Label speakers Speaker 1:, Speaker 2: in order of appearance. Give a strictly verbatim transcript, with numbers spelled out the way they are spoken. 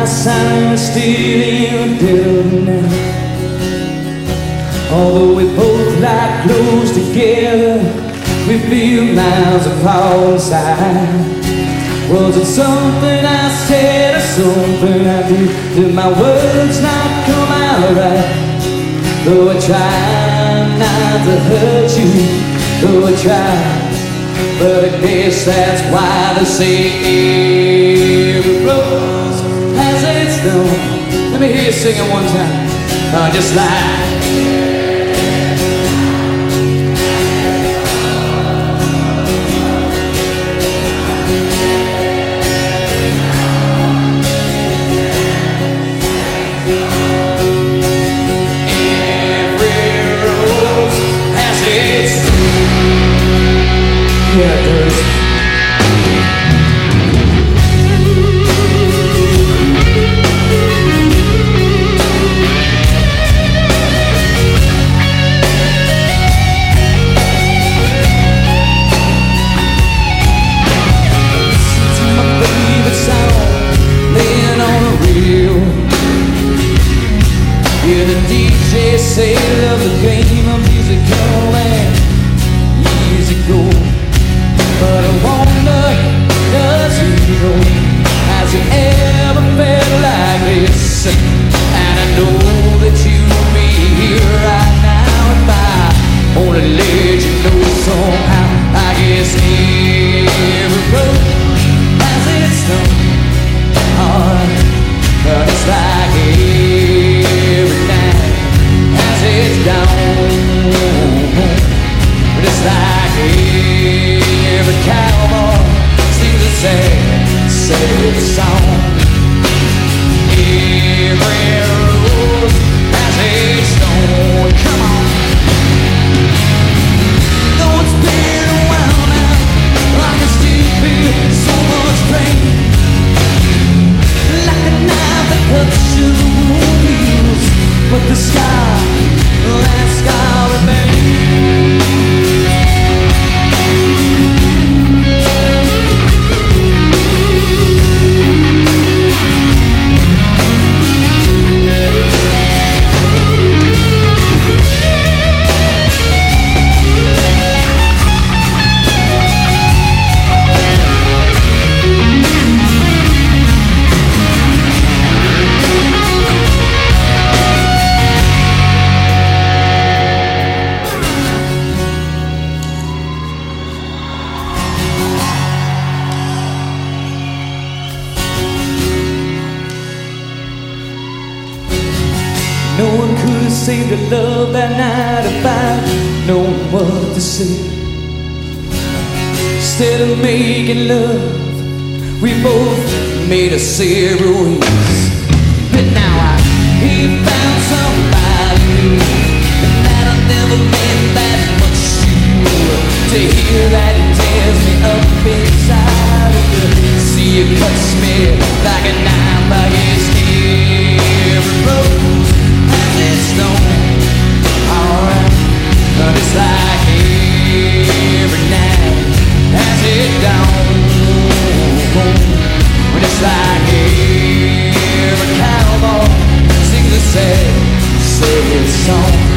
Speaker 1: sign still in the dead of the night. Although we both lie close together, we feel miles apart inside. Was it something I said or something I did? Did my words not come out right? Though I try not to hurt you, though I try, but I guess that's why they say every rose has its thorn. Let me hear you sing it one time. Uh, just like yeah, it does. It's my favorite song, laying on the radio. Yeah, the D J say love the game of music, oh man, easy go. But I wonder, does he know, has he ever felt like this? And I know that you'll be here right now if I only let you know somehow. I guess every road has its own heart, but it's like every night has its dawn. But it's like every cowboy sings a sad, sad song. Every rose has a stone. Come on. Though it's been a while now, I can still feel so much pain. Like a knife that cuts through the wound heals, but the scar, that scar remains. No one could have saved the love that night if I'd known what to say. Instead of making love, we both made us separate ways. But now I he found somebody new, and that I never meant that much to you. To hear that it tears me up inside of you, see it cuts me like a knife. I guess every rose has its stone. Alright, but it's like every night has it dawn. When it's like every cowboy sings a sad, sad song.